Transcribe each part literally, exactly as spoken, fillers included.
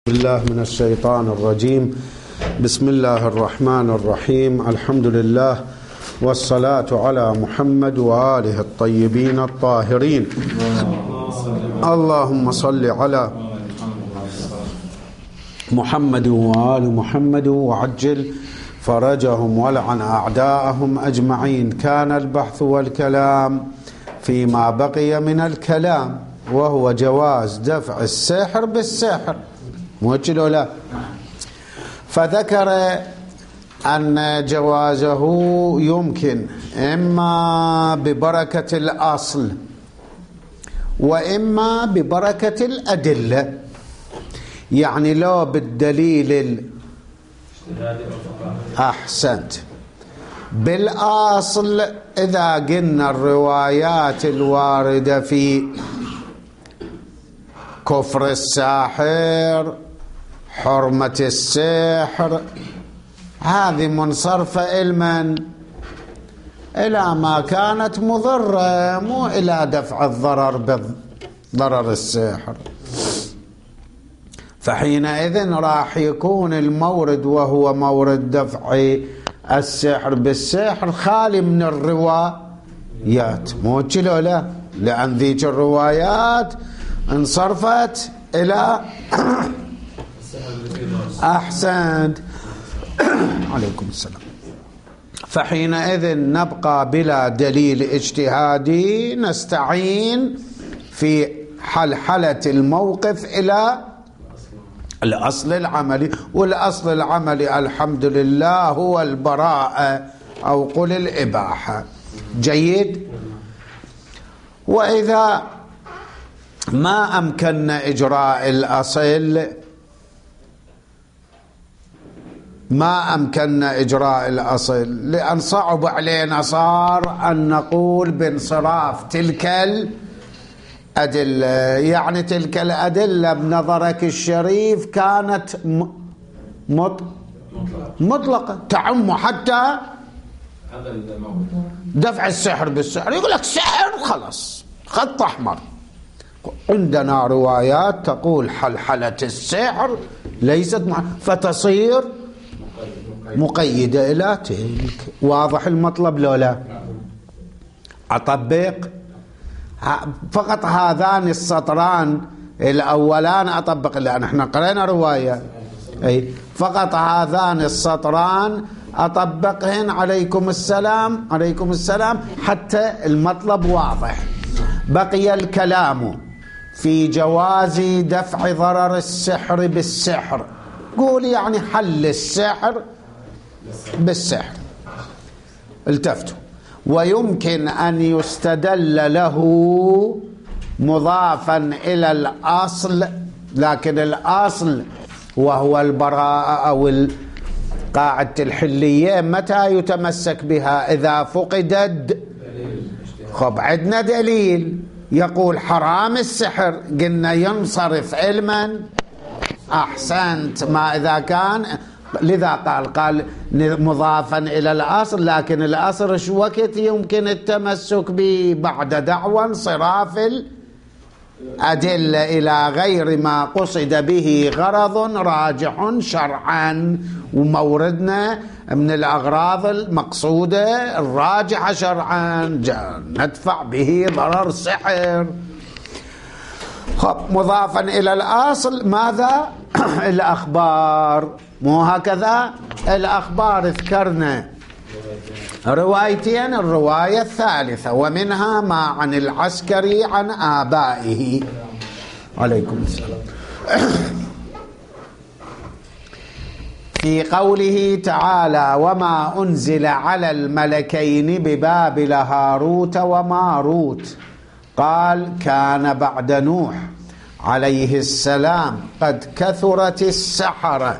بالله من الشيطان الرجيم. بسم الله الرحمن الرحيم. الحمد لله والصلاة على محمد وآله الطيبين الطاهرين. اللهم صل على محمد وآل محمد وعجل فرجهم ولعن أعداءهم أجمعين. كان البحث والكلام فيما بقي من الكلام، وهو جواز دفع السحر بالسحر، مو كده لا؟ فذكر أن جوازه يمكن إما ببركة الأصل وإما ببركة الأدلة. يعني لو بالدليل ال... أحسنت. بالأصل إذا قلنا الروايات الواردة في كفر الساحر، حرمة السحر، هذه منصرفة إلمن إلى ما كانت مضرة، مو إلى دفع الضرر بضرر السحر. فحينئذ راح يكون المورد وهو مورد دفع السحر بالسحر خالي من الروايات، مو كده لا؟ لأن ذيك الروايات انصرفت إلى أحسنت عليكم السلام. فحينئذ نبقى بلا دليل اجتهادي، نستعين في حلحلة الموقف إلى الأصل العملي، والأصل العملي الحمد لله هو البراءة أو قل الإباحة. جيد. وإذا ما أمكننا إجراء الأصل ما أمكننا إجراء الأصل لأن صعب علينا صار أن نقول بانصراف تلك الأدلة. يعني تلك الأدلة بنظرك الشريف كانت مطلقة تعم حتى دفع السحر بالسحر. يقول لك سحر خلاص خط أحمر. عندنا روايات تقول حلحلة السحر ليست مع... فتصير مقيدة إلى تلك. واضح المطلب لو لا؟ أطبق فقط هذان السطران الأولان، أطبق لأن احنا قرأنا رواية، أي فقط هذان السطران أطبقهن. عليكم السلام عليكم السلام حتى المطلب واضح. بقي الكلام في جواز دفع ضرر السحر بالسحر. قول يعني حل السحر بالسحر. التفتوا. ويمكن أن يستدل له مضافا إلى الأصل، لكن الأصل وهو البراءة أو القاعدة الحلية متى يتمسك بها؟ إذا فقدت. خب عندنا دليل يقول حرام السحر، قلنا ينصرف علما. أحسنت. ما إذا كان لذا قال قال مضافا إلى الأصل، لكن الأصل شو وقت يمكن التمسك به؟ بعد دعوى انصراف الأدلة إلى غير ما قصد به غرض راجح شرعا. وموردنا من الأغراض المقصودة الراجحة شرعا ندفع به ضرر السحر. خب مضافا إلى الأصل ماذا؟ الأخبار، مو هكذا؟ الأخبار ذكرنا روايتين، الرواية الثالثة ومنها ما عن العسكري عن آبائه. عليكم السلام. في قوله تعالى وما أنزل على الملكين ببابل هاروت وماروت، قال كان بعد نوح عليه السلام قد كثرت السحرة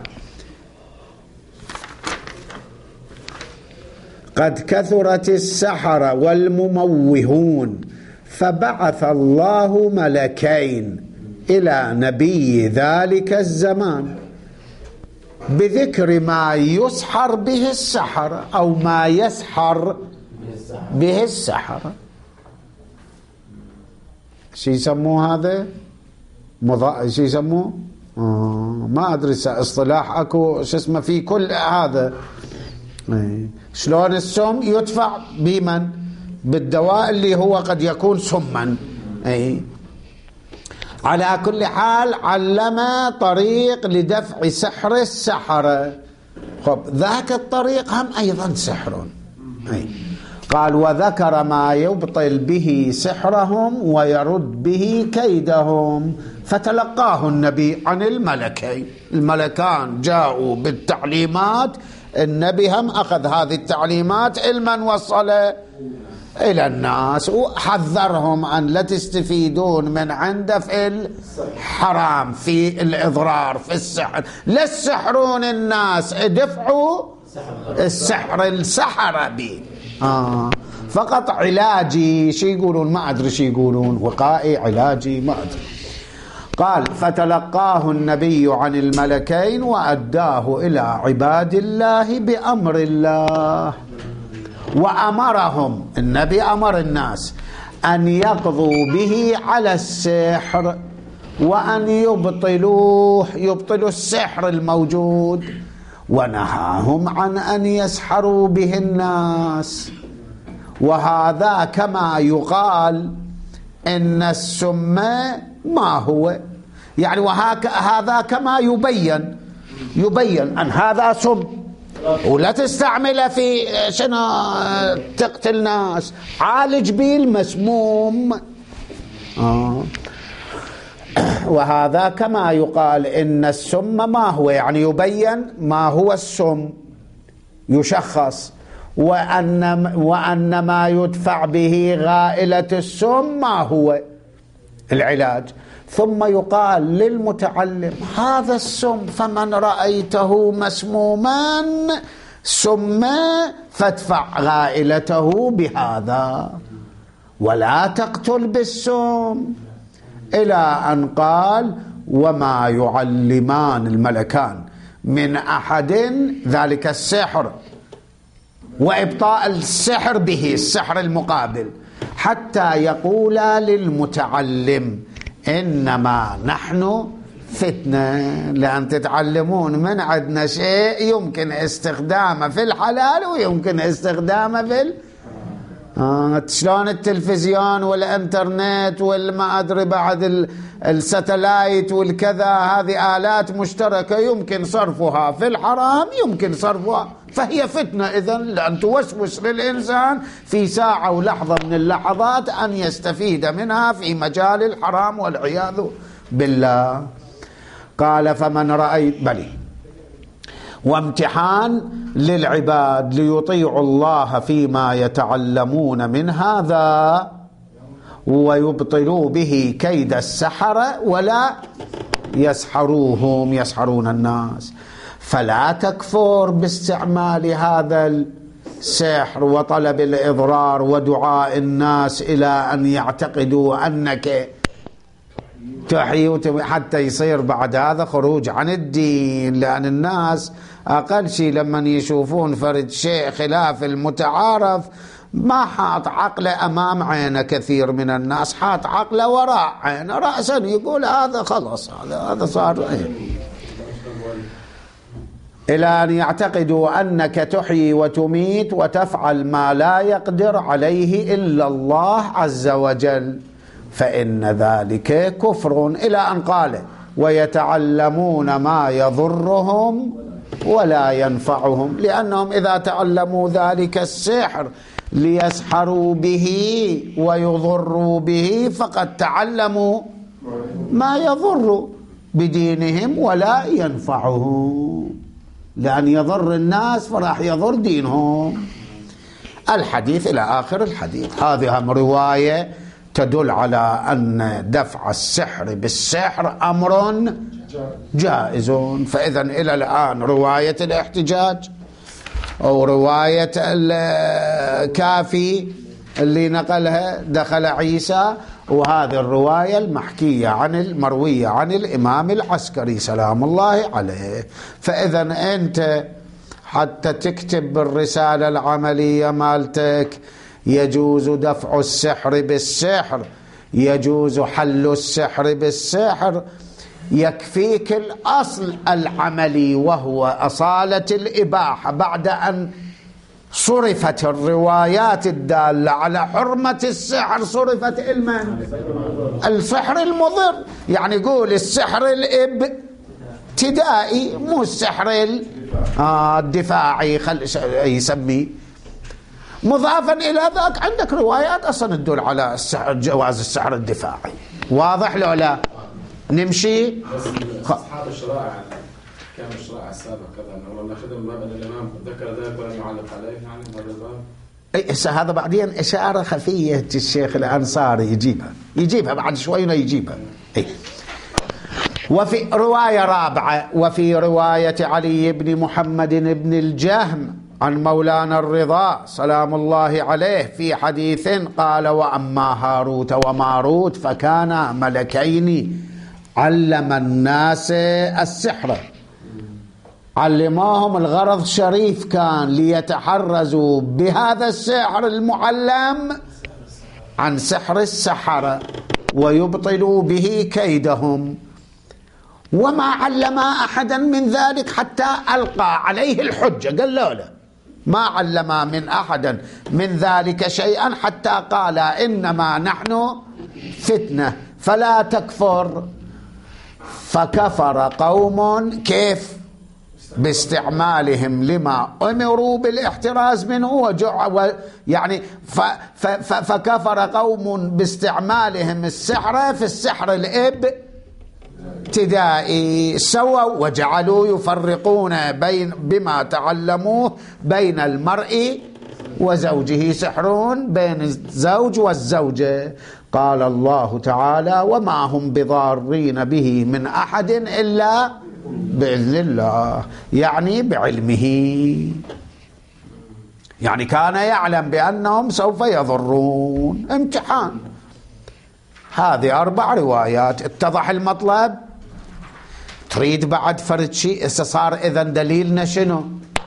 قد كثرت السحرة والمموهون، فبعث الله ملكين إلى نبي ذلك الزمان بذكر ما يسحر به السحرة أو ما يسحر به السحرة. شو يسموه هذا؟ مضا... شو يسموه؟ آه ما أدري اصطلاح أكو شو اسمه في كل هذا. شلون السم يدفع بمن؟ بالدواء اللي هو قد يكون سما. أي على كل حال علم طريق لدفع سحر السحرة. خب ذاك الطريق هم أيضا سحر. أي قال وذكر ما يبطل به سحرهم ويرد به كيدهم، فتلقاه النبي عن الملكين. الملكان جاءوا بالتعليمات، النبي هم أخذ هذه التعليمات علما وصل إلى الناس وحذرهم أن لا تستفيدون من عنده في الحرام، في الإضرار، في السحر. لا تسحرون الناس، ادفعوا السحر السحر به. آه. فقط علاجي شي يقولون ما أدري شي يقولون، وقائي علاجي ما أدري. قال فتلقاه النبي عن الملكين وأداه إلى عباد الله بأمر الله، وأمرهم النبي أمر الناس أن يقضوا به على السحر وأن يبطلوه، يبطلوا السحر الموجود، ونهاهم عن أن يسحروا به الناس. وهذا كما يقال إن السم ما هو، يعني وهذا كما يبين يبين أن هذا سم، ولا تستعمله في شنو تقتل ناس، عالج به المسموم. آه. وهذا كما يقال إن السم ما هو، يعني يبين ما هو السم، يشخص، وأن, وأن ما يدفع به غائلة السم ما هو العلاج. ثم يقال للمتعلم هذا السم فمن رأيته مسموما سم فادفع غائلته بهذا ولا تقتل بالسم، إلى أن قال وما يعلمان الملكان من أحد، ذلك السحر وإبطاء السحر به، السحر المقابل، حتى يقولا للمتعلم إنما نحن فتنة، لأن تتعلمون من عندنا شيء يمكن استخدامه في الحلال ويمكن استخدامه في ال... آه شلون التلفزيون والانترنت والما أدري بعد الساتلايت والكذا، هذه آلات مشتركة يمكن صرفها في الحرام يمكن صرفها، فهي فتنة إذن، لأن توسوس للإنسان في ساعة ولحظة من اللحظات أن يستفيد منها في مجال الحرام والعياذ بالله. قال فمن رأيت بلي، وامتحان للعباد ليطيعوا الله فيما يتعلمون من هذا ويبطلوا به كيد السحرة ولا يسحروهم، يسحرون الناس. فلا تكفر باستعمال هذا السحر وطلب الإضرار ودعاء الناس إلى أن يعتقدوا أنك تحيي، حتى يصير بعد هذا خروج عن الدين. لأن الناس أقل شيء لما يشوفون فرد شيء خلاف المتعارف ما حاط عقله أمام عينه، كثير من الناس حاط عقله وراء عينه رأسا، يقول هذا خلص هذا هذا صار ايه. إلى أن يعتقدوا أنك تحيي وتميت وتفعل ما لا يقدر عليه إلا الله عز وجل، فإن ذلك كفر. إلى أن قال ويتعلمون ما يضرهم ولا ينفعهم، لأنهم إذا تعلموا ذلك السحر ليسحروا به ويضروا به فقد تعلموا ما يضر بدينهم ولا ينفعهم، لأن يضر الناس فراح يضر دينهم. الحديث إلى آخر الحديث. هذه هم رواية تدل على أن دفع السحر بالسحر أمر جائز. فإذا إلى الآن رواية الاحتجاج أو رواية الكافي اللي نقلها دخل عيسى، وهذه الرواية المحكية عن المروية عن الإمام العسكري سلام الله عليه. فإذا أنت حتى تكتب بالرسالة العملية مالتك يجوز دفع السحر بالسحر، يجوز حل السحر بالسحر، يكفيك الأصل العملي وهو أصالة الإباحة بعد أن صرفت الروايات الدالة على حرمة السحر، صرفت المن السحر المضر. يعني يقول السحر الابتدائي مو السحر الدفاعي، خل يسميه مضافا إلى ذاك. عندك روايات أصلا تدل على السحر، جواز السحر الدفاعي. واضح لو لا؟ نمشي أصحاب الشرائع كان الشرائع السابق كذا أنه لما خدم باب الإمام ذكر ذلك ولم يعلق عليه يعني هذا الباب. أي هذا بعدين إشارة خفية الشيخ الأنصاري يجيبها يجيبها بعد شوي يجيبها. أي. وفي رواية رابعة، وفي رواية علي بن محمد بن الجهم عن مولانا الرضا سلام الله عليه في حديث قال: وأما هاروت وماروت فكانا ملكين علم الناس السحر، علماهم الغرض شريف كان ليتحرزوا بهذا السحر المعلم عن سحر السحرة ويبطلوا به كيدهم، وما علما أحدا من ذلك حتى ألقى عليه الحجة. قال له لا ما علما من أحد من ذلك شيئا حتى قال إنما نحن فتنة فلا تكفر. فكفر قوم كيف؟ باستعمالهم لما أمروا بالاحتراز منه وجع و يعني ف ف ف فكفر قوم باستعمالهم السحر في السحر الابتدائي سووا وجعلوا يفرقون بين بما تعلموه بين المرء وزوجه، سحر بين الزوج والزوجة. قال الله تعالى: وما هم بضارين به من أحد إلا بإذن الله، يعني بعلمه، يعني كان يعلم بأنهم سوف يضرون. امتحان. هذه أربع روايات. اتضح المطلب؟ تريد بعد فرد شيء؟ صار إذن دليلنا شنو؟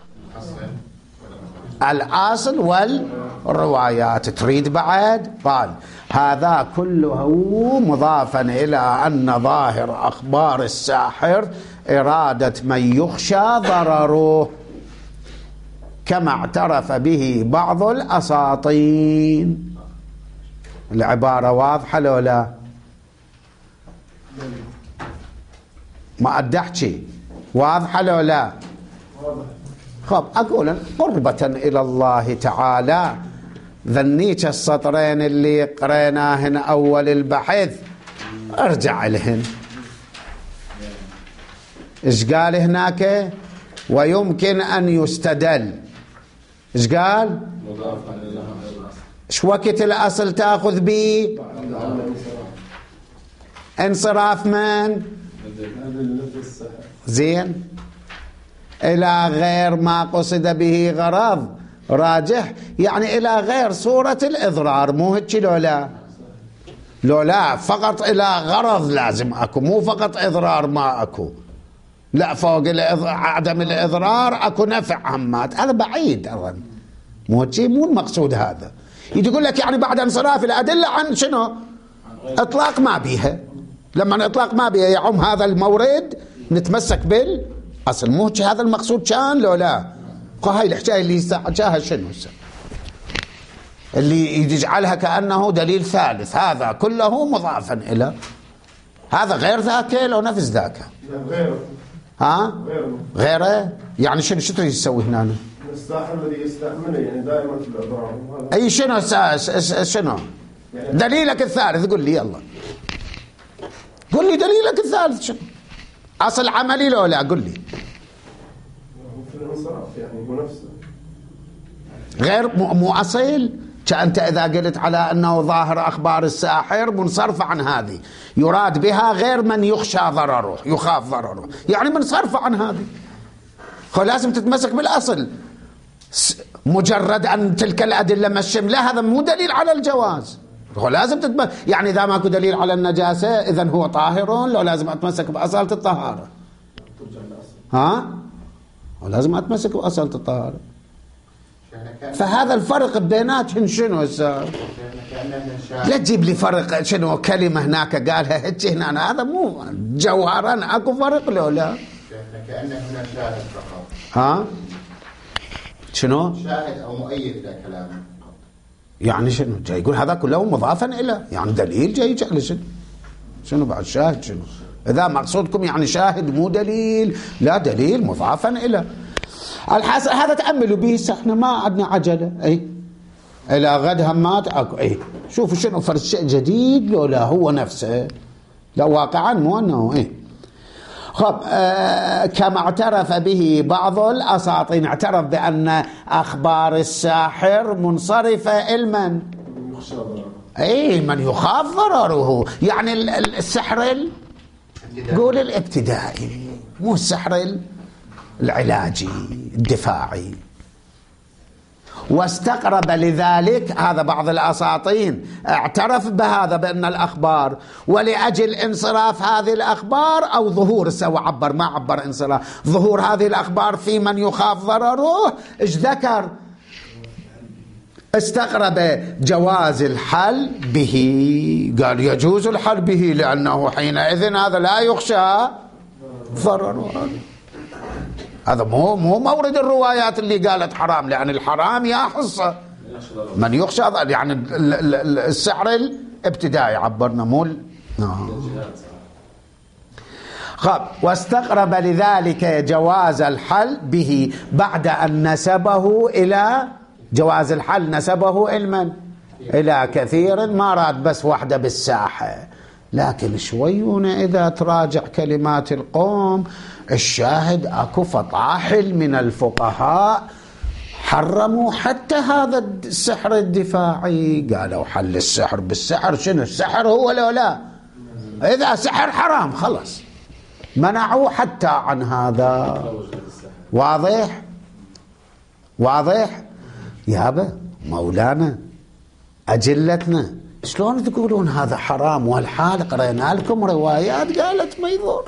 الأصل والروايات. تريد بعد؟ قال هذا كله مضافا إلى أن ظاهر أخبار الساحر إرادة من يخشى ضرره، كما اعترف به بعض الأساطين. العبارة واضحة لو لا؟ ما أدحكي واضحة لو لا؟ خب أقول قربة إلى الله تعالى ذنيك السطرين اللي قريناهن أول البحث ارجع لهن. إيش قال هناك؟ ويمكن أن يستدل. إيش قال؟ إيش وقت الأصل تأخذ به؟ انصراف من؟ زين إلى غير ما قصد به غرض راجح، يعني إلى غير صورة الإضرار. مو هيك لو لا؟ لو لا فقط إلى غرض لازم أكو، مو فقط إضرار ما أكو، لا فوق عدم الإضرار أكو نفع عمات. هذا بعيد أظن، مو هيك، مو المقصود هذا. يقول لك يعني بعد انصراف الأدلة عن شنو؟ إطلاق ما بيها. لما إطلاق ما بيها يعم هذا المورد نتمسك بالأصل. مو هذا المقصود كان لو لا؟ هاي الحكاية اللي يستحجاها شنو اللي يجعلها كأنه دليل ثالث، هذا كله مضافا إلى هذا غير ذاك لو نفس ذاك. غيره. ها؟ غيره. غيره يعني شنو شو تريد تسوي هنا؟ الساحر الذي يستعمله يعني دائما في الأضرار. أي شنو شنو؟ دليلك الثالث قل لي يلا. قل لي دليلك الثالث شنو؟ أصل عملي لو لا؟ قل لي. في الانصراف يعني هو نفسه. غير مو أصيل. كأنت إذا قلت على أنه ظاهر أخبار الساحر منصرفة عن هذه يراد بها غير من يخشى ضرره يخاف ضرره، يعني منصرفة عن هذه، فلازم تتمسك بالأصل. مجرد أن تلك الأدلة مشم لا، هذا مو دليل على الجواز. هو لازم تتمسك، يعني إذا ماكو دليل على النجاسة إذن هو طاهر، لو لازم أتمسك بأصالة الطهارة. ها؟ ولازم أتمسك بأصالة الطهارة. فهذا الفرق بيناتهم شنو صار؟ لا تجيب لي فرق شنو كلمة هناك قالها هيك هنا، هذا مو جوهرا اكو فرق لو لا؟ كأنه هنا شاهد فقط. ها؟ شنو؟ شاهد أو مؤيد لكلامه. يعني شنو؟ جاي يقول هذا كله مضافا إلى، يعني دليل جاي جعل شنو؟ شنو بعد شاهد شنو؟ إذا مقصودكم يعني شاهد مو دليل، لا دليل مضافا إلى. الحاصل هذا تأملوا به، احنا ما عندنا عجلة، أي إلى غد همات أكو، أي شوفوا شنو فرد شيء جديد لو لا هو نفسه، لا واقعا مو أنه أي. خب آه كما اعترف به بعض الأساطين، اعترف بأن أخبار الساحر منصرفة إلمن أي من يخاف ضرره، يعني السحر قول الابتدائي مو السحر العلاجي الدفاعي. واستقرب لذلك، هذا بعض الأساطين اعترف بهذا بأن الأخبار، ولأجل انصراف هذه الأخبار أو ظهور، سوى عبر ما عبر انصراف، ظهور هذه الأخبار في من يخاف ضرره، ايش ذكر؟ استقرب جواز الحل به، قال يجوز الحل به لأنه حينئذ هذا لا يخشى ضرره. هذا مو مو مورد الروايات اللي قالت حرام، لأن الحرام يحص من يخشى، يعني السحر الابتدائي عبرنا مو خب. واستقرب لذلك جواز الحل به بعد أن نسبه إلى جواز الحل، نسبه علما إلى كثير، ما راد بس واحدة بالساحة. لكن شويون إذا تراجع كلمات القوم، الشاهد أكو فطاحل من الفقهاء حرموا حتى هذا السحر الدفاعي، قالوا حل السحر بالسحر، شنو السحر هو لو لا؟ إذا سحر حرام خلص، منعوا حتى عن هذا. واضح؟ واضح؟ يابا مولانا أجلتنا شلون تقولون هذا حرام والحال قرينا لكم روايات قالت ما يضر،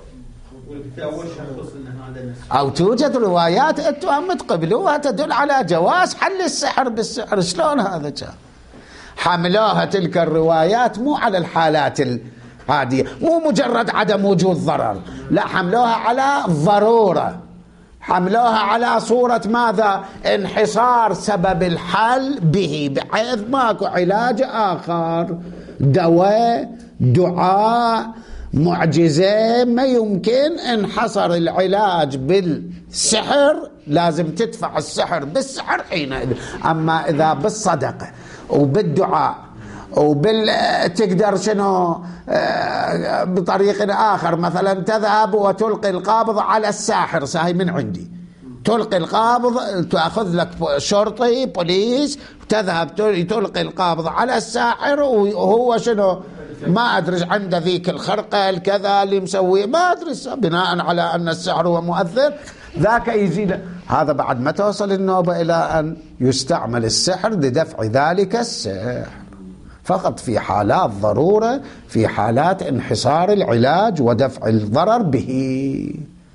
أو توجد روايات أنتم تقبلوها تدل على جواز حل السحر بالسحر. شلون هذا كان؟ حملوها تلك الروايات مو على الحالات العادية، مو مجرد عدم وجود ضرر، لا حملوها على ضرورة، حملوها على صورة ماذا؟ انحصار سبب الحل به، بحيث ماكو علاج آخر، دواء دعاء معجزة ما يمكن، انحصر العلاج بالسحر، لازم تدفع السحر بالسحر حينئذ. أما إذا بالصدقة وبالدعاء وبال تقدر شنو آه بطريق آخر، مثلا تذهب وتلقي القابض على الساحر، ساهي من عندي، تلقي القابض، تأخذ لك شرطي بوليس، تذهب تلقي القابض على الساحر، وهو شنو ما أدري عنده ذيك الخرقة الكذا اللي مسويه، ما أدري بناء على أن السحر هو مؤثر، ذاك يزيد. هذا بعد ما توصل النوبة إلى أن يستعمل السحر لدفع ذلك السحر فقط في حالات ضرورة، في حالات انحصار العلاج ودفع الضرر به.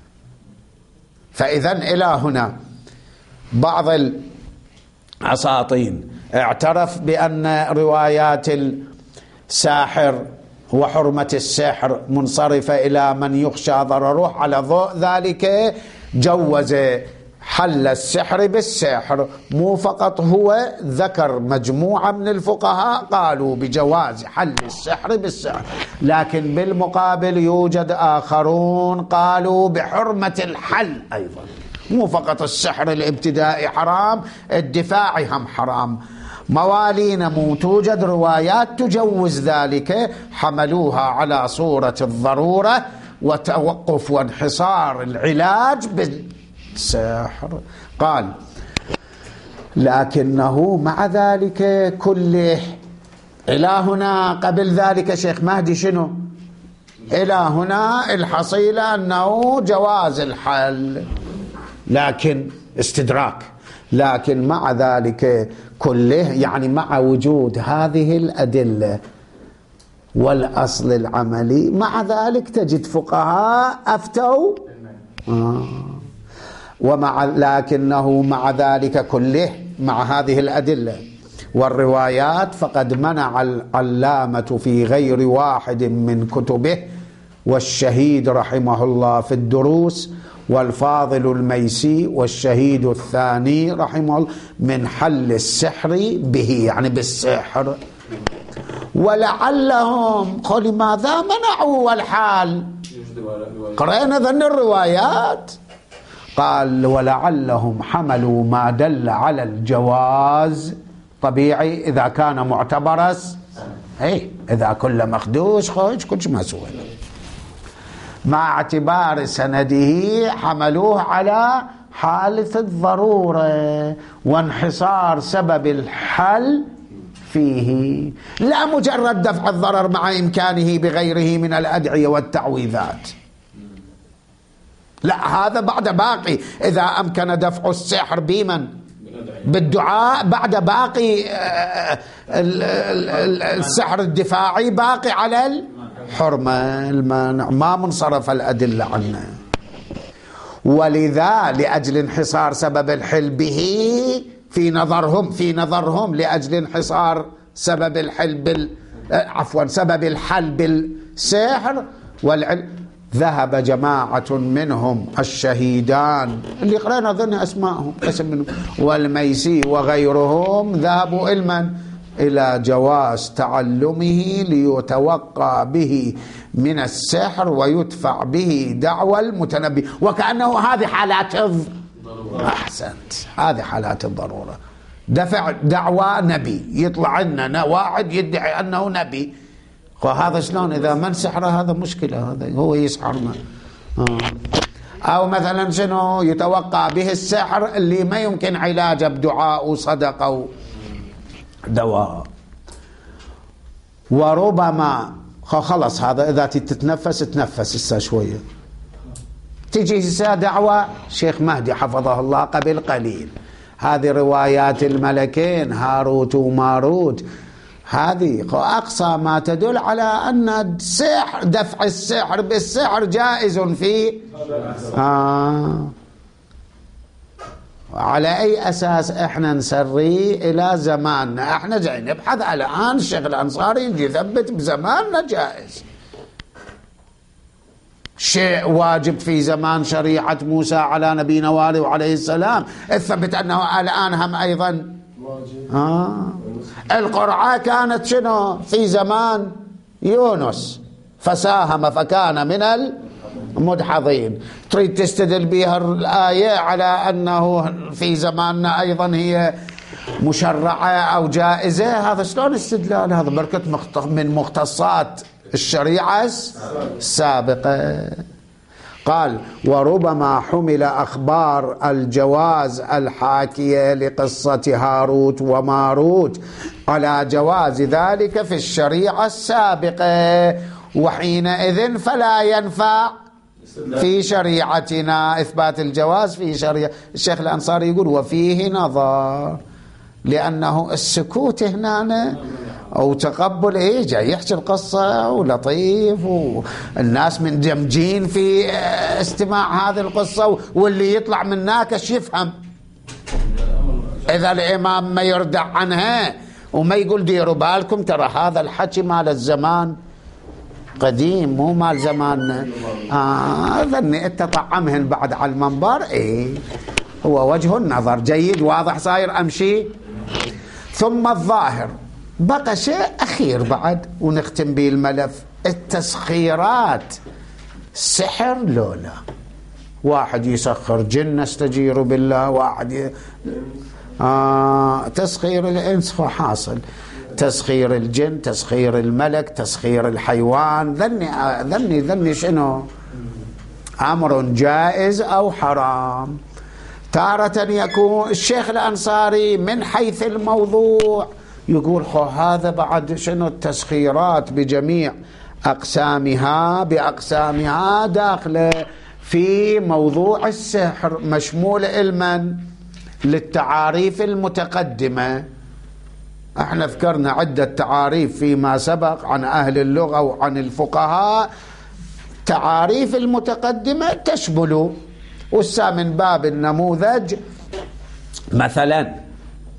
فإذا إلى هنا بعض الأساطين اعترف بأن روايات الساحر وحرمة السحر منصرفة إلى من يخشى ضرره، على ضوء ذلك جوز حل السحر بالسحر. مو فقط هو، ذكر مجموعة من الفقهاء قالوا بجواز حل السحر بالسحر، لكن بالمقابل يوجد آخرون قالوا بحرمة الحل أيضا. مو فقط السحر الابتدائي حرام، الدفاعي هم حرام. موالين مو توجد روايات تجوز ذلك، حملوها على صورة الضرورة وتوقف وانحصار العلاج بالسحر. قال لكنه مع ذلك كله إلى هنا. قبل ذلك شيخ مهدي شنو؟ إلى هنا الحصيلة أنه جواز الحل، لكن استدراك، لكن مع ذلك كله يعني مع وجود هذه الأدلة والأصل العملي، مع ذلك تجد فقهاء أفتوا آه. ومع لكنه مع ذلك كله مع هذه الأدلة والروايات فقد منع العلامة في غير واحد من كتبه والشهيد رحمه الله في الدروس والفاضل الميسي والشهيد الثاني رحمه الله من حل السحر به، يعني بالسحر. ولعلهم قل لماذا منعوا والحال قرأنا ذن الروايات. قال ولعلهم حملوا ما دل على الجواز، طبيعي إذا كان معتبرس اي إذا كل مخدوش خوش كلش مسؤول، مع اعتبار سنده حملوه على حالة الضرورة وانحصار سبب الحل فيه، لا مجرد دفع الضرر مع إمكانه بغيره من الأدعية والتعويذات، لا هذا بعد باقي. إذا أمكن دفع السحر بمن بالدعاء بعد باقي السحر الدفاعي باقي على الحرمة المانع، ما منصرف الأدلة عنه. ولذا لأجل انحصار سبب الحل به في نظرهم في نظرهم لأجل انحصار سبب الحل بال عفوا سبب الحل بالسحر والعلم، ذهب جماعة منهم الشهيدان اللي قرأنا ظن أسمائهم اسم منهم والميسي وغيرهم، ذهبوا علما إلى جواز تعلمه ليتوقع به من السحر ويدفع به دعوى المتنبي، وكأنه هذه حالات الضرورة. أحسنت، هذه حالات الضرورة، دفع دعوى نبي، يطلع لنا واحد يدعي أنه نبي، وهذا شلون إذا من سحره؟ هذا مشكلة، هذا هو يسحرنا. آه. أو مثلا شنو يتوقع به السحر اللي ما يمكن علاجه بدعاء وصدقة و دواء. وربما خلص هذا إذا تتنفس تنفس هسه شوية، تجي هسه دعوة شيخ مهدي حفظه الله قبل قليل، هذه روايات الملكين هاروت وماروت، هذه أقصى ما تدل على أن السحر دفع السحر بالسحر جائز في آه. على أي أساس إحنا نسري إلى زماننا؟ إحنا جاي نبحث على الآن الشيخ الأنصاري يجي يثبت بزماننا جائز، شيء واجب في زمان شريعة موسى على نبينا وآله وعليه السلام، اثبت أنه الآن هم أيضا آه. القرعة كانت شنو في زمان يونس فساهم فكان من المدحضين، تريد تستدل بها الآية على أنه في زماننا أيضا هي مشرعة أو جائزة؟ هذا شلون استدلال؟ هذا بركة من مختصات الشريعة السابقة. قال وربما حمل أخبار الجواز الحاكية لقصة هاروت وماروت على جواز ذلك في الشريعة السابقة، وحينئذ فلا ينفع في شريعتنا إثبات الجواز في شريعة. الشيخ الأنصاري يقول وفيه نظر، لأنه السكوت هنا أو تقبل إيه جاي يحكي القصة ولطيف والناس مندمجين في استماع هذه القصة، واللي يطلع من ناكش يفهم. إذا الإمام ما يردع عنها وما يقول ديروا بالكم ترى هذا الحكي مال الزمان قديم مو مال زماننا، آه ظني أنت طعمهن بعد على المنبر، إيه هو وجه النظر جيد واضح صاير أمشي. ثم الظاهر بقى شيء أخير بعد ونختم به الملف، التسخيرات سحر لولا، واحد يسخر جن استجير بالله، واحد ي... آه تسخير الإنس حاصل، تسخير الجن، تسخير الملك، تسخير الحيوان، ذني ذني ذني شنو أمر جائز أو حرام. تارة يكون الشيخ الأنصاري من حيث الموضوع يقول خو هذا بعد شنو التسخيرات بجميع أقسامها بأقسامها داخله في موضوع السحر، مشمول علما للتعاريف المتقدمة. احنا ذكرنا عدة تعاريف فيما سبق عن أهل اللغة وعن الفقهاء، تعاريف المتقدمة تشمل، والسا من باب النموذج مثلا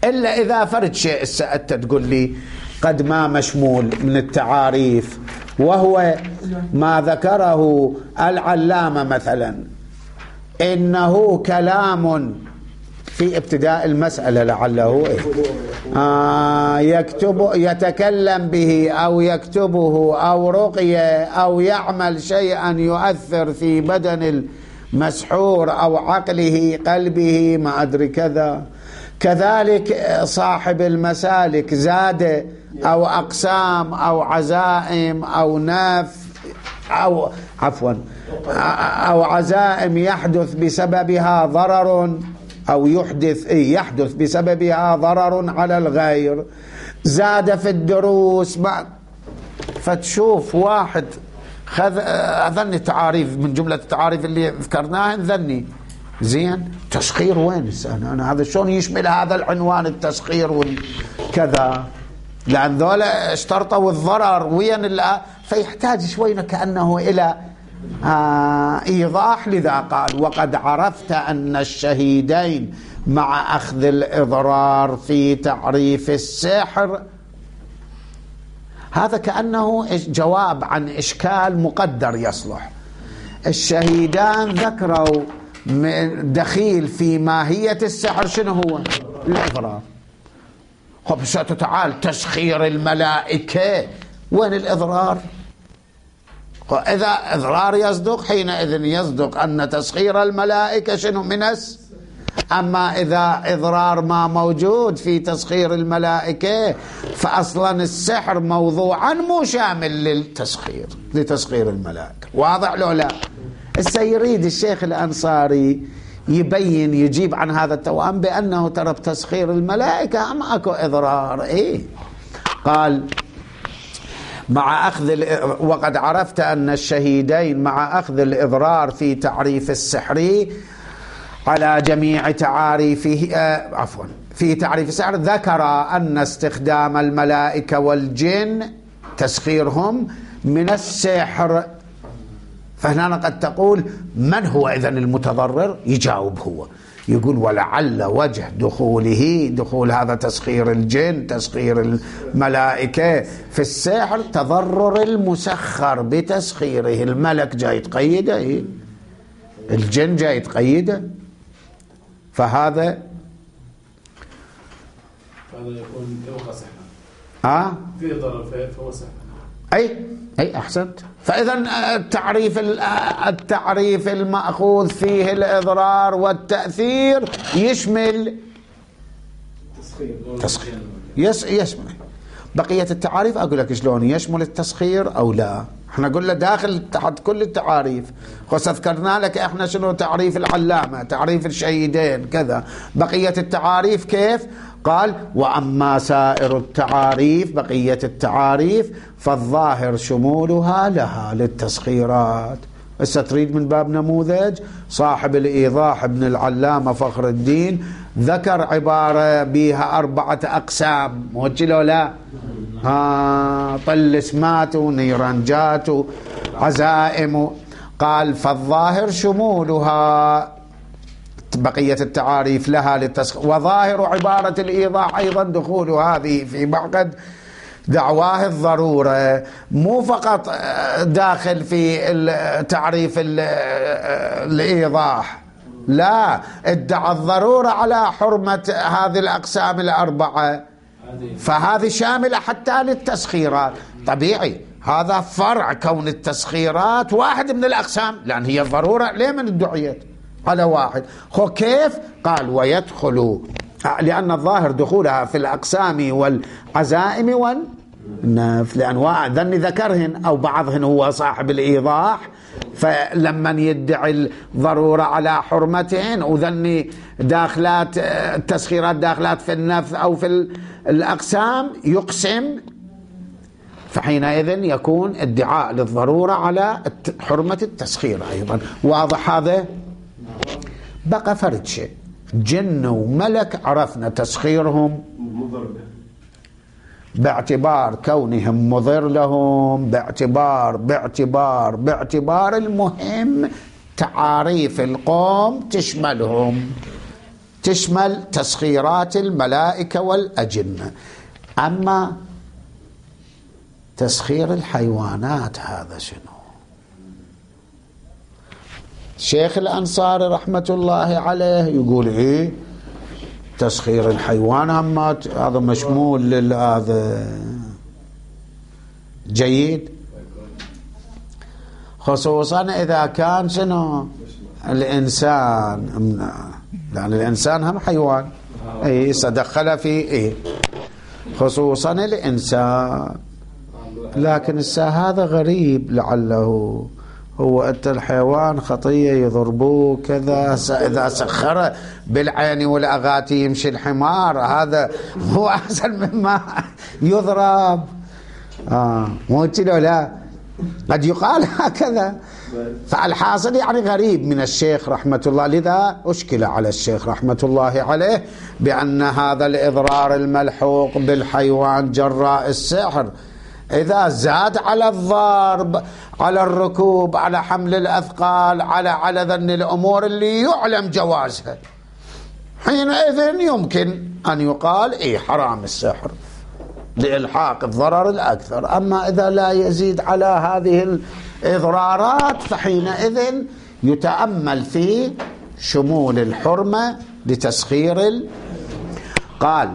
إلا إذا فرد شيء أنت تقول لي قد ما مشمول من التعاريف، وهو ما ذكره العلامة مثلا إنه كلام في ابتداء المسألة لعله إيه؟ آه يكتب يتكلم به أو يكتبه أو رقية أو يعمل شيئا يؤثر في بدن المسحور أو عقله قلبه ما أدري كذا. كذلك صاحب المسالك زاد أو أقسام أو عزائم أو نف أو عفوا أو عزائم يحدث بسببها ضرر أو يحدث إيه يحدث بسببها ضرر على الغير، زاد في الدروس. فتشوف واحد خذ أذني تعاريف من جملة التعاريف اللي ذكرناها ذني زين تسخير وين أنا, أنا هذا شلون يشمل هذا العنوان التسخير والكذا، لأن ذولا اشترطوا الضرر وين، فيحتاج شوي كأنه إلى آه إيضاح. لذا قال وقد عرفت أن الشهيدين مع أخذ الإضرار في تعريف السحر، هذا كأنه جواب عن إشكال مقدر يصلح. الشهيدان ذكروا دخيل في ماهية السحر شنو هو؟ الإضرار. خب تعال تسخير الملائكة وين الإضرار؟ إذا إضرار يصدق حينئذ يصدق أن تسخير الملائكة شنو منس. أما إذا إضرار ما موجود في تسخير الملائكة فأصلا السحر موضوعا مو شامل للتسخير لتسخير الملائكة. واضح لو لا؟ السيريد الشيخ الأنصاري يبين يجيب عن هذا التوأم بأنه ترى بتسخير الملائكة ما أكو إضرار. إيه قال مع أخذ وقد عرفت أن الشهيدين مع أخذ الإضرار في تعريف السحر على جميع تعاريفه آه عفوا في تعريف السحر ذكر أن استخدام الملائكة والجن تسخيرهم من السحر. فهنا قد تقول من هو إذن المتضرر؟ يجاوب هو يقول ولعل وجه دخوله دخول هذا تسخير الجن تسخير الملائكة في السحر تضرر المسخر بتسخيره. الملك جاي تقيده إيه؟ الجن جاي تقيده، فهذا هذا يكون يوقع سحر آه في ضرر فهو سحر. أي أي أحسنت. فإذا التعريف التعريف المأخوذ فيه الإضرار والتأثير يشمل تسخير يس يشمل بقية التعاريف. أقول لك شلون يشمل التسخير أو لا. احنا قلنا داخل تحت كل التعاريف، خلاص ذكرنا لك احنا شنو تعريف العلامة تعريف الشهيدين كذا. بقية التعاريف كيف؟ قال وأما سائر التعاريف بقية التعاريف فالظاهر شمولها لها للتسخيرات. هسه تريد من باب نموذج صاحب الإيضاح ابن العلامة فخر الدين ذكر عبارة بها أربعة أقسام موجه له لا ها طلسمات ونيرنجات عزائم. قال فالظاهر شمولها بقية التعاريف لها للتسخير. وظاهر عبارة الإيضاح أيضا دخول هذه في معقد دعواه الضرورة، مو فقط داخل في تعريف الإيضاح، لا ادعى الضرورة على حرمة هذه الأقسام الأربعة، فهذه شاملة حتى للتسخيرات. طبيعي هذا فرع كون التسخيرات واحد من الأقسام، لأن هي الضرورة ليه من الدعيات على واحد. خو كيف؟ قال ويدخل لأن الظاهر دخولها في الأقسام والعزائم والنف، لأنواع ذني ذكرهن أو بعضهن هو صاحب الإيضاح، فلما يدعي الضرورة على حرمتهن وذني داخلات التسخيرات داخلات في النفس أو في الأقسام يقسم، فحينئذ يكون ادعاء للضرورة على حرمة التسخير أيضا. واضح هذا؟ بقى فرد شيء جن وملك عرفنا تسخيرهم باعتبار كونهم مضر لهم، باعتبار باعتبار باعتبار المهم تعاريف القوم تشملهم. تشمل تسخيرات الملائكة والأجنة. أما تسخير الحيوانات هذا شنو؟ شيخ الأنصاري رحمة الله عليه يقول إيه تسخير الحيوان هذا مشمول لهذا جيد، خصوصا إذا كان شنو الإنسان، لأن الإنسان هم حيوان أي سدخل في إيه خصوصا الإنسان. لكن هذا غريب، لعله هو أنت الحيوان خطية يضربوه كذا، إذا سخر بالعين والأغاتي يمشي الحمار، هذا هو أحسن مما يضرب. آه مو كذا، لا قد يقال هكذا. فالحاصل يعني غريب من الشيخ رحمة الله، لذا أشكل على الشيخ رحمة الله عليه بأن هذا الإضرار الملحوق بالحيوان جراء السحر إذا زاد على الضرب، على الركوب، على حمل الأثقال، على على ذن الأمور اللي يعلم جوازها، حينئذ يمكن أن يقال إيه حرام السحر لإلحاق الضرر الأكثر. أما إذا لا يزيد على هذه الإضرارات فحينئذ يتأمل في شمول الحرمة لتسخير ال... قال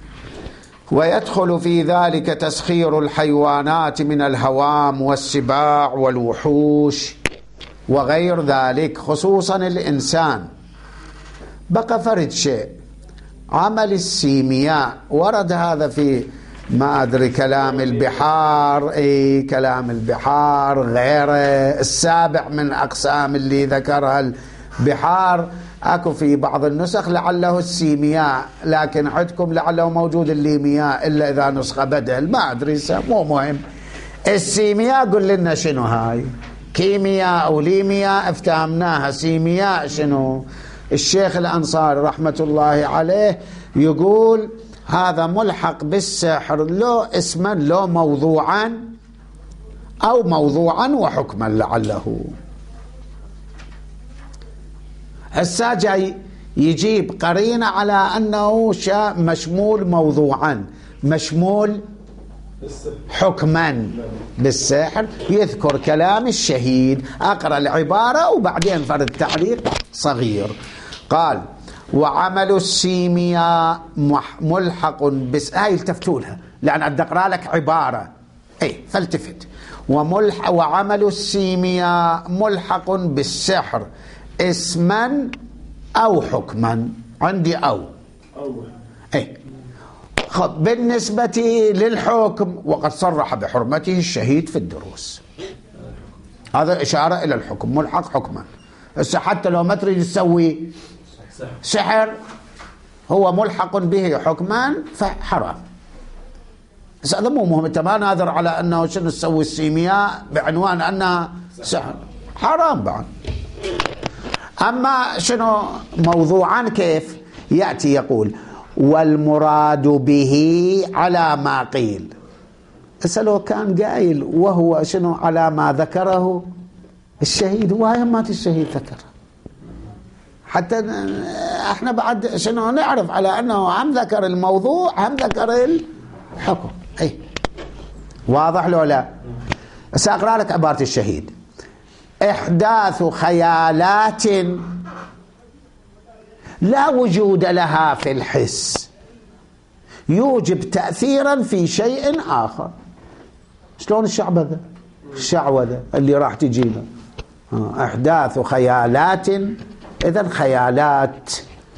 ويدخل في ذلك تسخير الحيوانات من الهوام والسباع والوحوش وغير ذلك، خصوصا الإنسان. بقى فرد شيء عمل السيمياء، ورد هذا في ما أدري كلام البحار، أي كلام البحار غيره السابع من أقسام اللي ذكرها البحار، أكو في بعض النسخ لعله السيمياء، لكن عندكم لعله موجود الليمياء إلا إذا نسخة بدل، ما أدري مو مهم. السيمياء قل لنا شنو هاي، كيمياء أو ليمياء افتهمناها، سيمياء شنو؟ الشيخ الأنصاري رحمة الله عليه يقول هذا ملحق بالسحر لو اسما لو موضوعا أو موضوعا وحكما لعله. هسا جاي يجيب قرينة على أنه مشمول موضوعا، مشمول حكما بالسحر، يذكر كلام الشهيد. أقرأ العبارة وبعدين فرد تعليق صغير. قال وعمل السيمياء ملحق بس هاي التفتوا لها لأن عد أقرأ لك عبارة أي فالتفت. وملح وعمل السيمياء ملحق بالسحر اسما أو حكما، عندي أو أي بالنسبة للحكم وقد صرح بحرمته الشهيد في الدروس، هذا إشارة إلى الحكم ملحق حكما. هسه حتى لو ما تريد تسوي سحر هو ملحق به حكما فحرام. بس هذا مو مهم، انت ما ناظر على انه شنو تسوي السيمياء بعنوان انها سحر، حرام بعد. اما شنو موضوعا كيف ياتي يقول والمراد به على ما قيل. هسه لو كان قايل وهو شنو على ما ذكره الشهيد، وهي مات الشهيد ذكر، حتى احنا بعد شنو نعرف على انه هم ذكر الموضوع هم ذكر الحكم. اي واضح لو لا؟ سأقرأ لك عبارة الشهيد: إحداث خيالات لا وجود لها في الحس يوجب تأثيرا في شيء آخر. شلون الشعبذة الشعوذة اللي راح تجينا؟ إحداث خيالات، إذن خيالات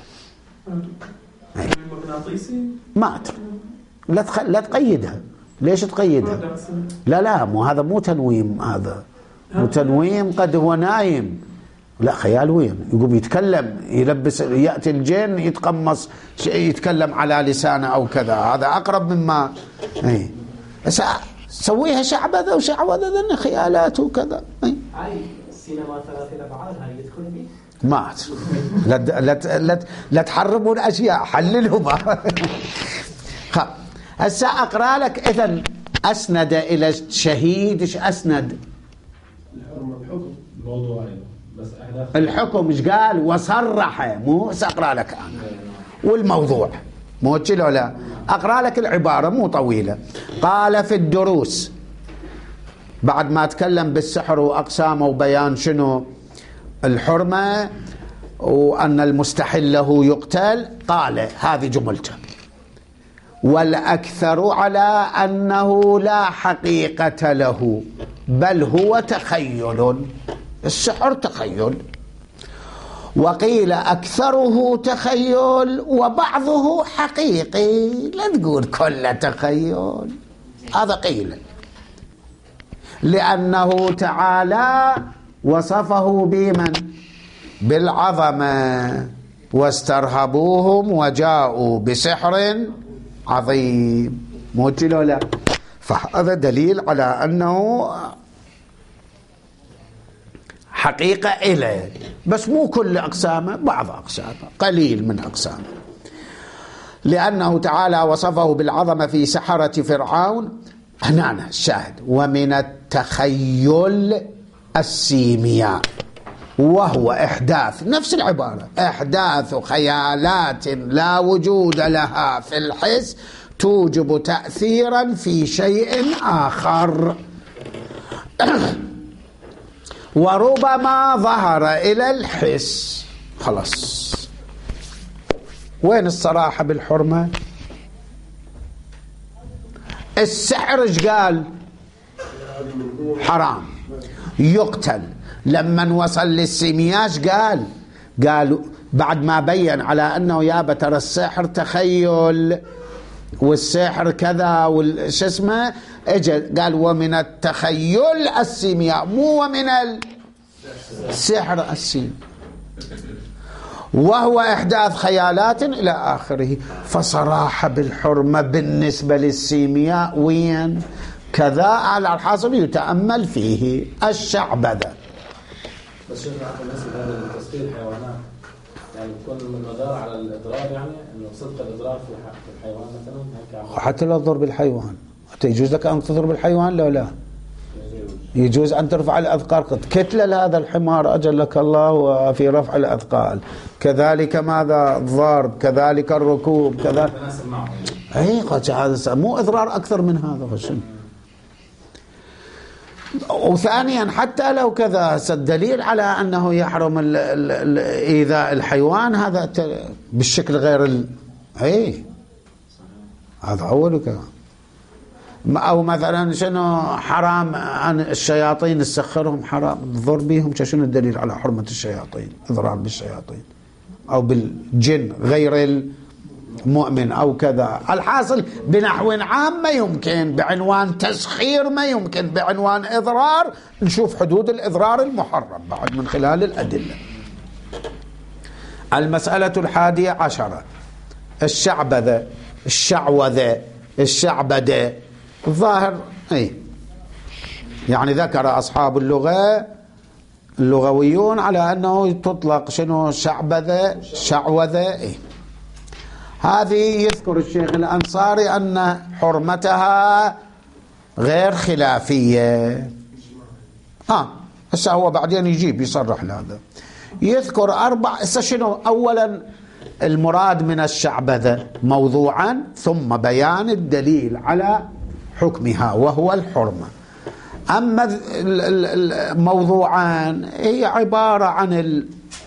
ما أدري، لا تخ... لا تقيدها. ليش تقيدها؟ لا لا مو هذا مو تنويم، هذا مو تنويم قد هو نايم، لا خيال وين يقوم يتكلم، يلبس يأتي الجن يتقمص يتكلم على لسانه أو كذا، هذا أقرب مما اي بس سويها شعبذة وشعوذة ذن خيالات وكذا. اي هاي السينما ثلاثين أبعاد هاي يدخل فيه ما لا لا لا لا تحرمون أشياء حللهما. هسا أقرأ لك. إذن أسند إلى الشهيد، إيش أسند؟ الحكم الموضوع بس أحداث الحكم. إيش قال؟ وصرح، مو سأقرأ لك أنا. والموضوع. مو كذا لا؟ أقرأ لك العبارة مو طويلة. قال في الدروس بعد ما تكلم بالسحر وأقسامه وبيان شنو الحرمة وأن المستحل له يقتل، قال هذه جملته: والأكثر على أنه لا حقيقة له بل هو تخيل. السحر تخيل، وقيل أكثره تخيل وبعضه حقيقي. لا تقول كله تخيل، هذا قيل، لأنه تعالى وصفه بمن؟ بالعظمة، واسترهبوهم وجاءوا بسحر عظيم. مو كده لا؟ فهذا دليل على أنه حقيقة إله، بس مو كل أقسامه، بعض أقسامه، قليل من أقسامه. لأنه تعالى وصفه بالعظمة في سحرة فرعون. هنا الشاهد: ومن التخيل السيمياء، وهو إحداث، نفس العبارة، إحداث خيالات لا وجود لها في الحس توجب تأثيرا في شيء آخر، وربما ظهر إلى الحس. خلاص، وين الصراحة بالحرمة؟ السحر ايش قال؟ حرام، يقتل. لما وصل للسيمياش قال قال بعد ما بين على أنه يا ترى السحر تخيل والسحر كذا والش اسمه، اجى قال ومن التخيل السيمياء، مو ومن السحر السيم، وهو إحداث خيالات إلى آخره. فصراحة بالحرمة بالنسبة للسيمياء وين؟ كذا على الحاصل يتأمل فيه الشعبذة. بس شيخنا بالنسبة هذا تسخير الحيوانات يعني بكون من مدار على الإضرار، يعني إنه صدق الإضرار في الحيوان مثلا، وحتى لا تضر بالحيوان، حتى يجوز لك أن تضر بالحيوان. لا لا يجوز أن ترفع الأثقال. قد كتل هذا الحمار أجلك الله وفي رفع الأثقال، كذلك ماذا الضرب، كذلك الركوب، كذا. أي هذا مو إضرار أكثر من هذا غشم. وثانيا حتى لو كذا الدليل على أنه يحرم إيذاء الحيوان هذا بالشكل غير ال... أي هذا أول كذا. أو مثلا شنو حرام عن الشياطين تسخرهم، حرام تضر بهم. شنو الدليل على حرمة الشياطين؟ إضرار بالشياطين أو بالجن غير المؤمن أو كذا. الحاصل بنحو عام ما يمكن، بعنوان تسخير ما يمكن، بعنوان إضرار نشوف حدود الإضرار المحرم بعد من خلال الأدلة. المسألة الحادية عشرة: الشعبذة، الشعوذة، الشعبدة. الظاهر اي يعني ذكر أصحاب اللغة اللغويون على أنه تطلق شنو شعبذة، شعوذة. اي هذه يذكر الشيخ الأنصاري أن حرمتها غير خلافية. ها هسه هو بعدين يجيب يصرح لهذا. يذكر أربع. شنو أولا المراد من الشعبذة موضوعا، ثم بيان الدليل على حكمها وهو الحرمة. أما الموضوعان هي عبارة عن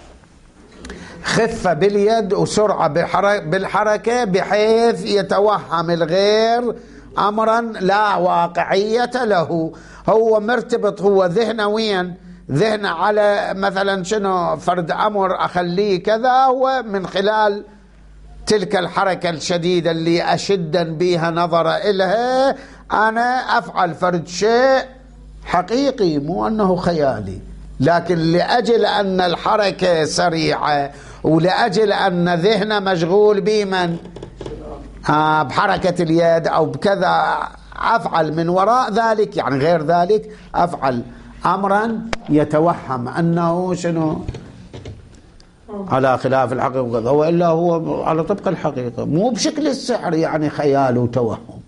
الخفة باليد وسرعة بالحركة بحيث يتوهم الغير أمرا لا واقعية له، هو مرتبط، هو ذهنه وين؟ ذهنه على مثلا شنو فرد أمر أخليه كذا، هو من خلال تلك الحركة الشديدة اللي أشدا بها نظر إلها أنا أفعل فرد شيء حقيقي، مو أنه خيالي، لكن لأجل أن الحركة سريعة ولأجل أن ذهنه مشغول بمن آه بحركة اليد أو بكذا، أفعل من وراء ذلك يعني غير ذلك أفعل أمرا يتوهم أنه شنو على خلاف الحقيقة، وإلا هو على طبق الحقيقة، مو بشكل السحر يعني خيال وتوهم،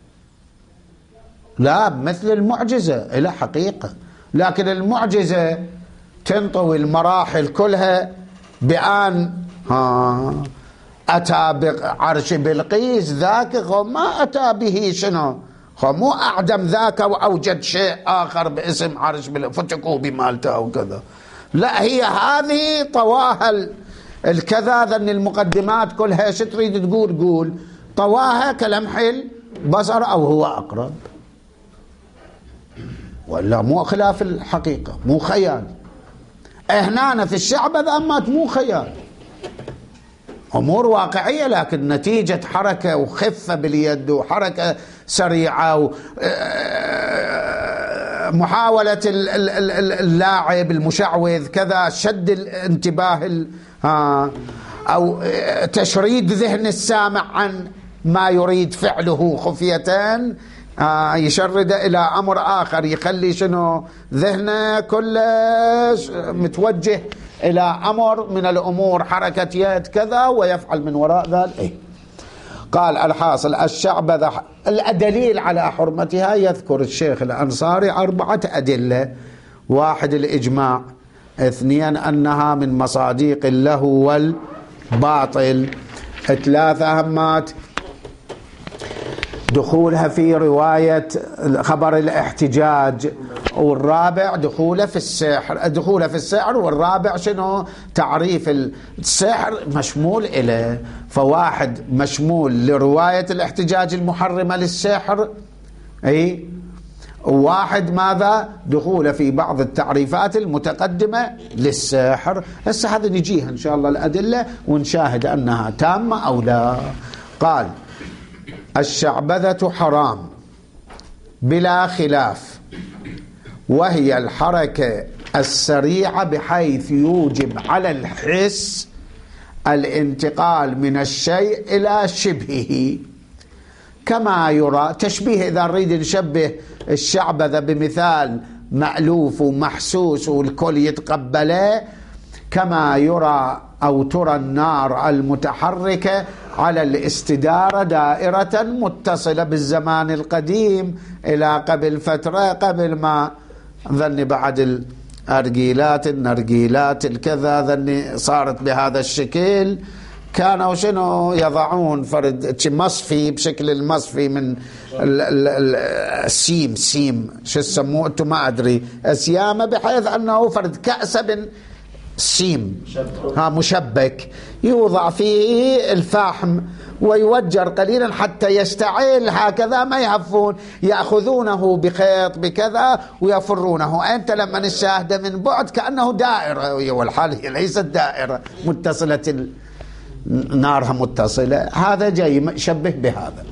لا مثل المعجزة إلى حقيقة. لكن المعجزة تنطوي المراحل كلها بأن ها أتى بعرش بلقيس ذاك ما أتى به شنو، مو أعدم ذاك وأوجد شيء آخر باسم عرش بلقيس فتكوا بمالته وكذا، لا هي هذه طواها الكذا. ذن المقدمات كلها شو تريد تقول؟ قول طواها كلمح البصر أو هو أقرب، ولا مو خلاف الحقيقة، مو خيال. هنا في الشعب ذا مو خيال، أمور واقعية، لكن نتيجة حركة وخفة باليد وحركة سريعة ومحاولة اللاعب المشعوذ كذا شد الانتباه أو تشريد ذهن السامع عن ما يريد فعله خفية، يشرد إلى أمر آخر يخلي شنو ذهنه كله متوجه إلى أمر من الأمور، حركة يد كذا، ويفعل من وراء ذلك. إيه؟ قال الحاصل الشعبذة الدليل على حرمتها يذكر الشيخ الأنصاري أربعة أدلة: واحد الإجماع، اثنين أنها من مصاديق اللهو والباطل، ثلاثة همات دخولها في رواية خبر الاحتجاج، والرابع دخوله في السحر دخوله في السحر والرابع شنو تعريف السحر مشمول إليه. فواحد مشمول لرواية الاحتجاج المحرمة للسحر، أي وواحد ماذا دخوله في بعض التعريفات المتقدمة للسحر. هسه هذا نجيها إن شاء الله الأدلة ونشاهد أنها تامة أو لا. قال الشعبذة حرام بلا خلاف، وهي الحركة السريعة بحيث يوجب على الحس الانتقال من الشيء إلى شبهه، كما يرى تشبيه إذا نريد نشبه الشعبذة بمثال مألوف ومحسوس والكل يتقبله، كما يرى أو ترى النار المتحركة على الاستدارة دائرة متصلة بالزمان القديم إلى قبل فترة، قبل ما ظني بعد الأرجيلات النرجيلات الكذا ظني صارت بهذا الشكل، كانوا شنو يضعون فرد مصفي بشكل المصفي من السيم سيم شو يسموه انتم ما ادري اسيامه، بحيث انه فرد كأس من سيم ها مشبك يوضع فيه الفحم ويوجر قليلا حتى يستعيل، هكذا ما يهفون، يأخذونه بخيط بكذا ويفرونه. أنت لما نشاهده من بعد كأنه دائرة، والحال هي ليست دائرة متصلة نارها متصلة. هذا جاي شبه بهذا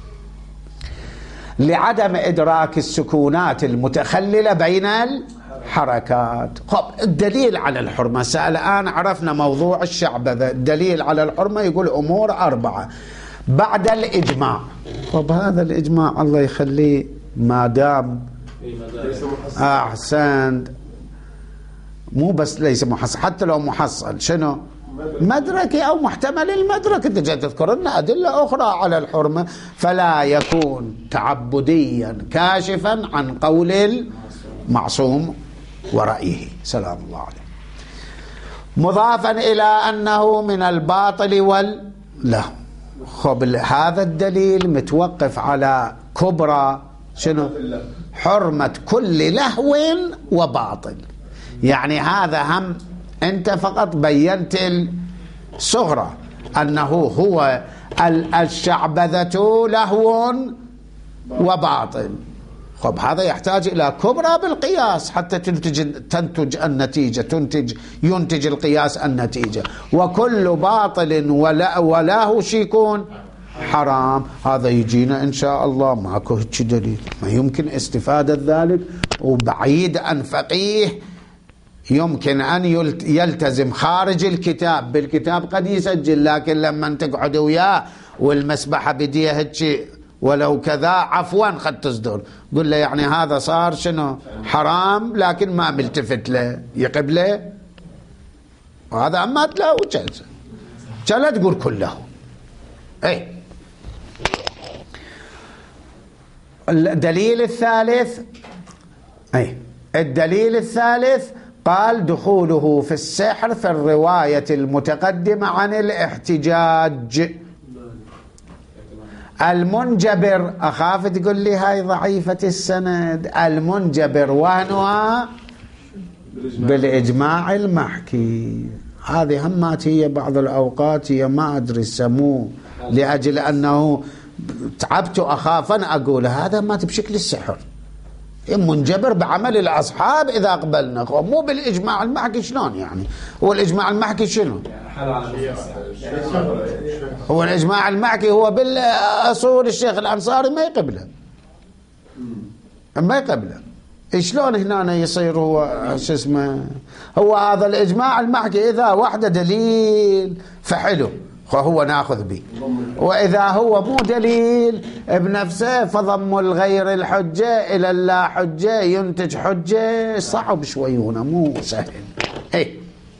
لعدم إدراك السكونات المتخللة بين الحركات. خب الدليل على الحرمة، الآن عرفنا موضوع الشعبذة، الدليل على الحرمة يقول أمور أربعة بعد الإجماع. طب هذا الإجماع الله يخليه ما دام أحسن، مو بس ليس محصل، حتى لو محصل شنو مدركي أو محتمل المدرك، أنت جاي تذكر لنا أدلة أخرى على الحرمة، فلا يكون تعبديا كاشفا عن قول المعصوم ورأيه سلام الله عليه، مضافا إلى أنه من الباطل واللهو. خب هذا الدليل متوقف على كبرى شنو حرمة كل لهو وباطل، يعني هذا هم أنت فقط بينت الصغرى أنه هو الشعبذة لهو وباطل. خب هذا يحتاج إلى كبرى بالقياس حتى تنتج تنتج النتيجة، تنتج ينتج القياس النتيجة. وكل باطل ولا وله شيكون حرام، هذا يجينا إن شاء الله ماكو هيك دليل، ما يمكن استفادة ذلك. وبعيد عن فقيه يمكن أن يلتزم خارج الكتاب، بالكتاب قد يسجل، لكن لما تقعد وياه والمسبحة بديه هيك ولو كذا عفوا قد تصدر، قل له يعني هذا صار شنو حرام لكن ما ملتفت له يقبله، وهذا أمات له وجلس لا تقول كله. اي الدليل الثالث، اي الدليل الثالث قال دخوله في السحر في الرواية المتقدمة عن الاحتجاج. المنجبر أخاف تقول لي هاي ضعيفة السند. المنجبر وهنها بالإجماع المحكي. هذه همات هي بعض الأوقات هي ما أدري سموه لأجل أنه تعبت أخاف أن أقول هذا مات بشكل السحر، منجبر بعمل الأصحاب إذا قبلنا، مو بالإجماع المحكي. شلون يعني؟ هو الإجماع المحكي شنو؟ هو الإجماع المحكي هو بالأصول الشيخ الأنصاري ما يقبله، ما يقبله. شلون هنا يصير هو شو اسمه؟ هو هذا الإجماع المحكي إذا وحده دليل فحلو فهو ناخذ به، وإذا هو مو دليل بنفسه فضم الغير الحجة إلى اللا حجة ينتج حجة. صعب شوي هنا، مو سهل. اي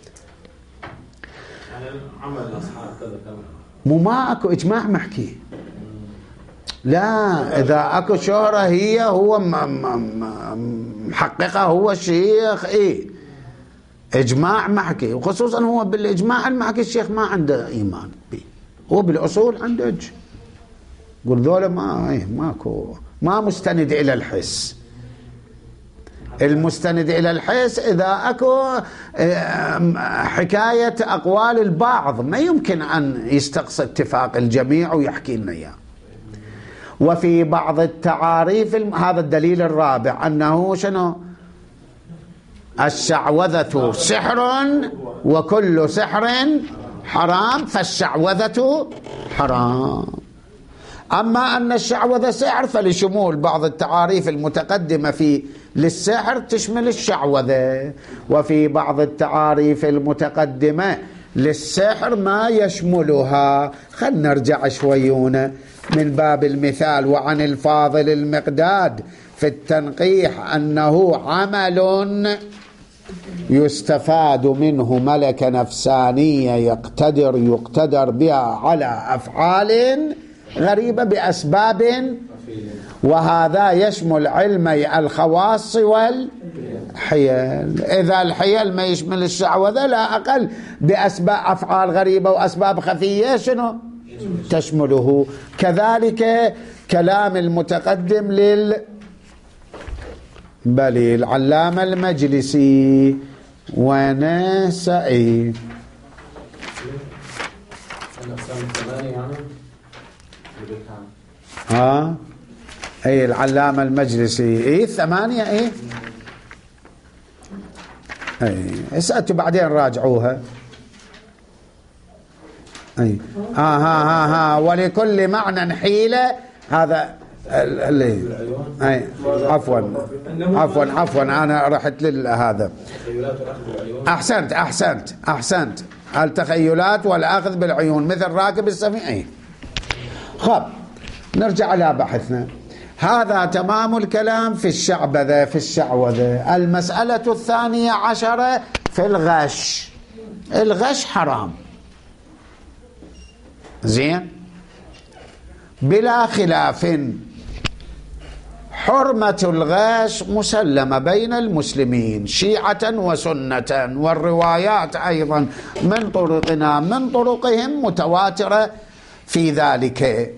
عمل الأصحاب كذا كذا، مو ما اكو إجماع محكي. لا، إذا اكو شهرة هي هو محققة هو الشيخ، إيه إجماع محكي، وخصوصا هو بالإجماع المحكي الشيخ ما عنده إيمان به، هو بالأصول عنده إج قل ذولا ما إيه ماكو، ما مستند إلى الحس. المستند إلى الحس إذا أكو حكاية أقوال البعض ما يمكن أن يستقصى اتفاق الجميع ويحكي لنا إياه. وفي بعض التعاريف هذا الدليل الرابع أنه شنو؟ الشعوذة سحر وكل سحر حرام، فالشعوذة حرام. أما أن الشعوذة سحر فلشمول بعض التعاريف المتقدمة في للسحر تشمل الشعوذة، وفي بعض التعاريف المتقدمة للسحر ما يشملها. خلنا نرجع شويون من باب المثال. وعن الفاضل المقداد في التنقيح أنه عمل يستفاد منه ملكة نفسانية يقتدر يقتدر بها على أفعال غريبة بأسباب، وهذا يشمل علمي الخواص والحيل. إذا الحيل ما يشمل الشعوذة لا أقل بأسباب أفعال غريبة وأسباب خفية شنو تشمله. كذلك كلام المتقدم لل بلي العلامة المجلسي ونسائي ها اي العلامة المجلسي اي ثمانية اي اي اسألتوا بعدين راجعوها. اي ها ها ها ها ولكل معنى حيلة. هذا اللي اي عفوا عفوا عفوا انا رحت لهذا. احسنت احسنت احسنت التخيلات والاخذ بالعيون مثل راكب السفينة. اي خب نرجع إلى بحثنا. هذا تمام الكلام في الشعبذة في الشعوذة. المسألة الثانية عشرة في الغش. الغش حرام زين بلا خلاف. حرمة الغش مسلمة بين المسلمين شيعة وسنة، والروايات أيضا من طرقنا من طرقهم متواترة في ذلك.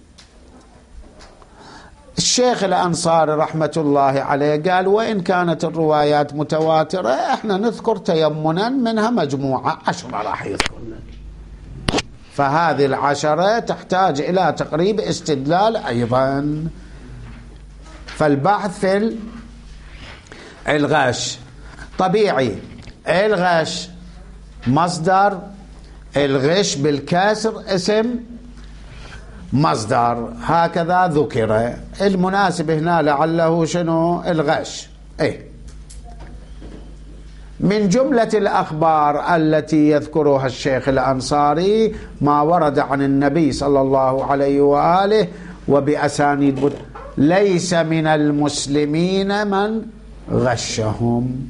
الشيخ الأنصاري رحمة الله عليه قال وإن كانت الروايات متواترة احنا نذكر تيمنا منها مجموعة عشرة راح يذكرنا، فهذه العشرة تحتاج إلى تقريب استدلال أيضا. فالبحث في الغش طبيعي. الغش مصدر، الغش بالكسر اسم مصدر، هكذا ذكر. المناسب هنا لعله شنو؟ الغش. ايه من جملة الأخبار التي يذكرها الشيخ الأنصاري ما ورد عن النبي صلى الله عليه وآله وبأسانيد بد... ليس من المسلمين من غشهم.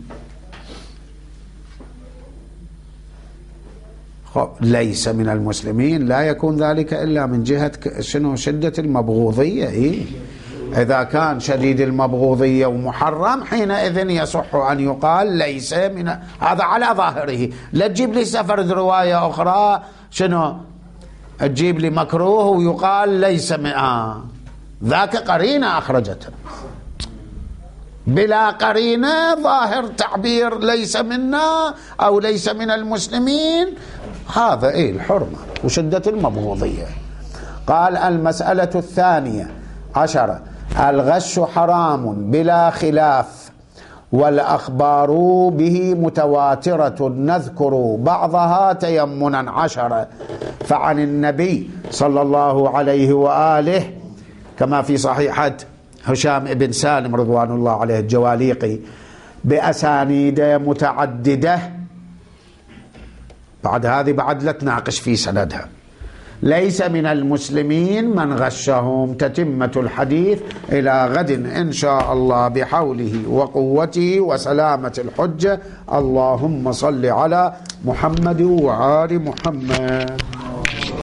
ليس من المسلمين لا يكون ذلك إلا من جهة شنو؟ شدة المبغوضية. إيه؟ إذا كان شديد المبغوضية ومحرم حينئذ يصح أن يقال ليس من هذا على ظاهره. لا تجيب لي سفرد رواية أخرى شنو تجيب لي مكروه ويقال ليس من آه. ذاك قرينة أخرجته، بلا قرينة ظاهر تعبير ليس منا أو ليس من المسلمين، هذا إيه الحرمة وشدة المبغوضية. قال المسألة الثانية عشرة: الغش حرام بلا خلاف، والأخبار به متواترة، نذكر بعضها تيمنا. عشرة: فعن النبي صلى الله عليه وآله كما في صحيحة هشام بن سالم رضوان الله عليه الجواليقي بأسانيد متعددة، بعد هذه بعد لا تناقش في سندها: ليس من المسلمين من غشهم. تتمة الحديث إلى غد إن شاء الله بحوله وقوته وسلامة الحجة. اللهم صل على محمد وآل محمد.